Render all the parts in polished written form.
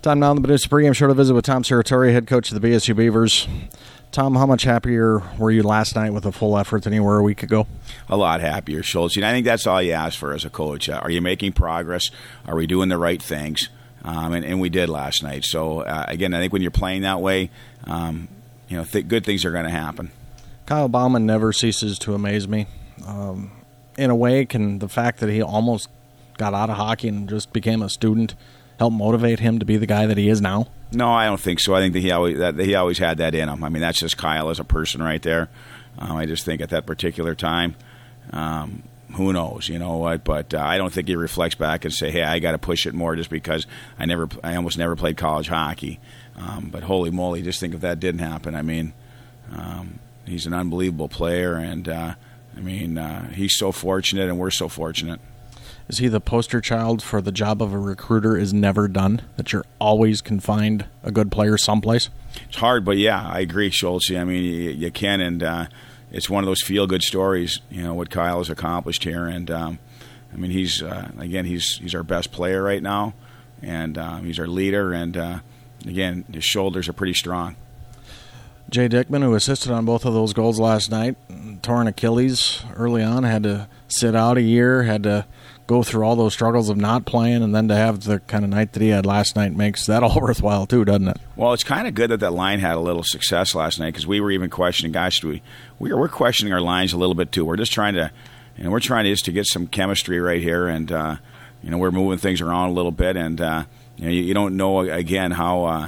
Time now on the Benoist pregame show to visit with Tom Serratore, head coach of the BSU Beavers. Tom, how much happier were you last night with a full effort than you were a week ago? A lot happier, Schultz. And I think that's all you ask for as a coach. Are you making progress? Are we doing the right things? And we did last night. So, again, I think when you're playing that way, good things are going to happen. Kyle Bauman never ceases to amaze me. In a way, can the fact that he almost got out of hockey and just became a student help motivate him to be the guy that he is now? No, I don't think so. I think that he always had that in him. I mean, that's just Kyle as a person right there. I just think at that particular time, who knows, you know what? But I don't think he reflects back and say, "Hey, I got to push it more," just because I almost never played college hockey. But holy moly, just think if that didn't happen. I mean, he's an unbelievable player, and he's so fortunate, and we're so fortunate. Is he the poster child for the job of a recruiter is never done, that you're always can find a good player someplace? It's hard, but yeah, I agree, Schultz. I mean, you can, and it's one of those feel-good stories, you know, what Kyle has accomplished here. And, he's our best player right now, and he's our leader, and, again, his shoulders are pretty strong. Jay Dickman, who assisted on both of those goals last night, torn Achilles early on, had to sit out a year, had to go through all those struggles of not playing, and then to have the kind of night that he had last night makes that all worthwhile too, doesn't it? Well, it's kind of good that line had a little success last night, because we were even questioning, gosh, we're questioning our lines a little bit too. We're just trying to, just to get some chemistry right here, and we're moving things around a little bit, and you don't know again how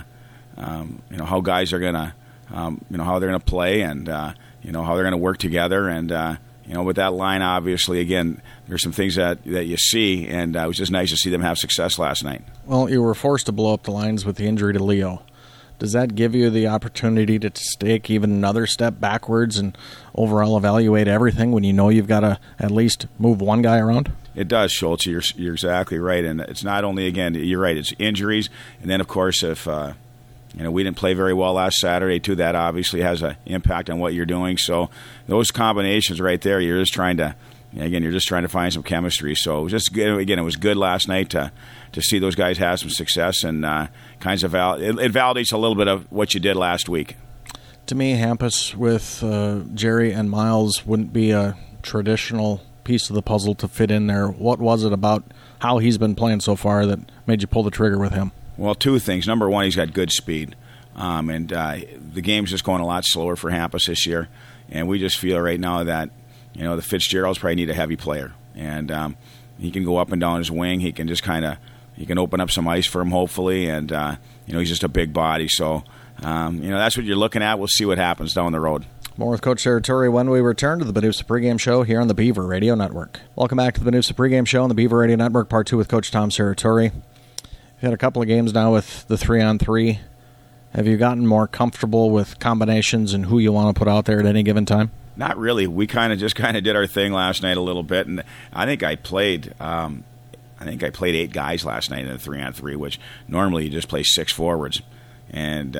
guys are gonna how they're gonna play, and how they're gonna work together, and with that line, obviously, again, there's some things that you see, and it was just nice to see them have success last night. Well, you were forced to blow up the lines with the injury to Leo. Does that give you the opportunity to take even another step backwards and overall evaluate everything when you know you've got to at least move one guy around? It does, Schultz. You're exactly right. And it's not only, again, you're right, it's injuries. And then, of course, if we didn't play very well last Saturday, too, that obviously has an impact on what you're doing. So those combinations right there, you're just trying to find some chemistry. So it was just good. Again, it was good last night to see those guys have some success, and it validates a little bit of what you did last week. To me, Hampus with Jerry and Miles wouldn't be a traditional piece of the puzzle to fit in there. What was it about how he's been playing so far that made you pull the trigger with him? Well, two things. Number one, he's got good speed, and the game's just going a lot slower for Hampus this year, and we just feel right now that the Fitzgeralds probably need a heavy player, and he can go up and down his wing. He can just he can open up some ice for him, hopefully, and he's just a big body. So that's what you're looking at. We'll see what happens down the road. More with Coach Serratore when we return to the Benoist Pregame Show here on the Beaver Radio Network. Welcome back to the Benoist Pregame Show on the Beaver Radio Network, Part 2 with Coach Tom Serratore. You've had a couple of games now with the 3-on-3. Have you gotten more comfortable with combinations and who you want to put out there at any given time? Not really. We just did our thing last night a little bit, and I think I played 8 guys last night in the 3-on-3, which normally you just play 6 forwards. And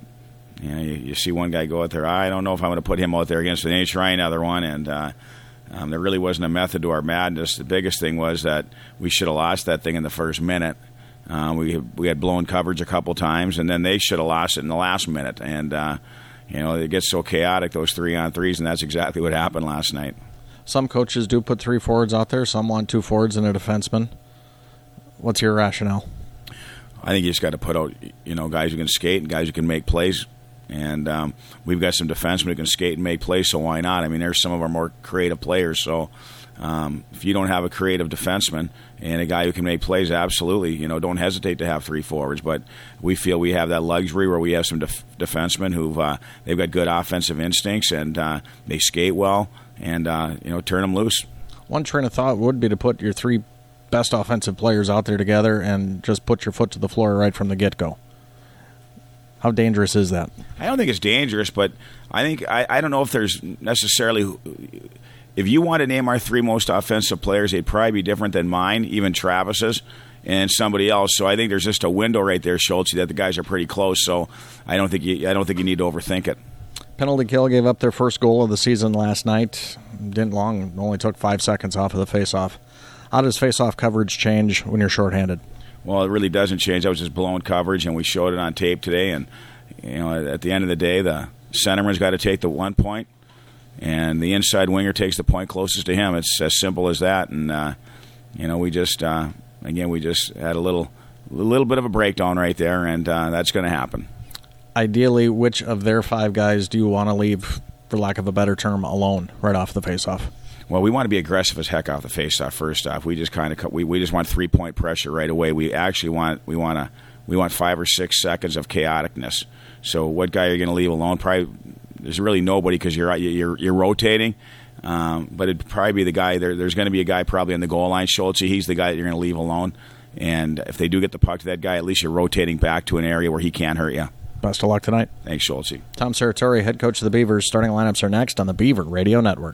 you see one guy go out there. I don't know if I'm going to put him out there against the Nate try another one, and there really wasn't a method to our madness. The biggest thing was that we should have lost that thing in the first minute. We had blown coverage a couple times, and then they should have lost it in the last minute. And it gets so chaotic, those 3-on-3s, and that's exactly what happened last night. Some coaches do put 3 forwards out there. Some want 2 forwards and a defenseman. What's your rationale? I think you just got to put out, guys who can skate and guys who can make plays. And we've got some defensemen who can skate and make plays, so why not? I mean, there's some of our more creative players. So if you don't have a creative defenseman and a guy who can make plays, absolutely, don't hesitate to have 3 forwards. But we feel we have that luxury where we have some defensemen who've they've got good offensive instincts, and they skate well, and turn them loose. One train of thought would be to put your 3 best offensive players out there together and just put your foot to the floor right from the get-go. How dangerous is that? I don't think it's dangerous, but I don't know if there's necessarily. If you want to name our 3 most offensive players, they'd probably be different than mine, even Travis's, and somebody else. So I think there's just a window right there, Schultz, that the guys are pretty close. So I don't think you need to overthink it. Penalty kill gave up their first goal of the season last night. Didn't long, only took 5 seconds off of the faceoff. How does faceoff coverage change when you're shorthanded? Well, it really doesn't change. That was just blown coverage, and we showed it on tape today. And at the end of the day, the centerman's got to take the 1 point, and the inside winger takes the point closest to him. It's as simple as that. And we just we just had a little bit of a breakdown right there, and that's going to happen. Ideally, which of their 5 guys do you want to leave, for lack of a better term, alone right off the faceoff? Well, we want to be aggressive as heck off the faceoff. First off, we just we just want 3-point pressure right away. We actually want 5 or 6 seconds of chaoticness. So, what guy are you going to leave alone? Probably there's really nobody because you're rotating. But it'd probably be the guy. There's going to be a guy probably on the goal line. Schultz, he's the guy that you're going to leave alone. And if they do get the puck to that guy, at least you're rotating back to an area where he can't hurt you. Best of luck tonight. Thanks, Schultz. Tom Serratore, head coach of the Beavers. Starting lineups are next on the Beaver Radio Network.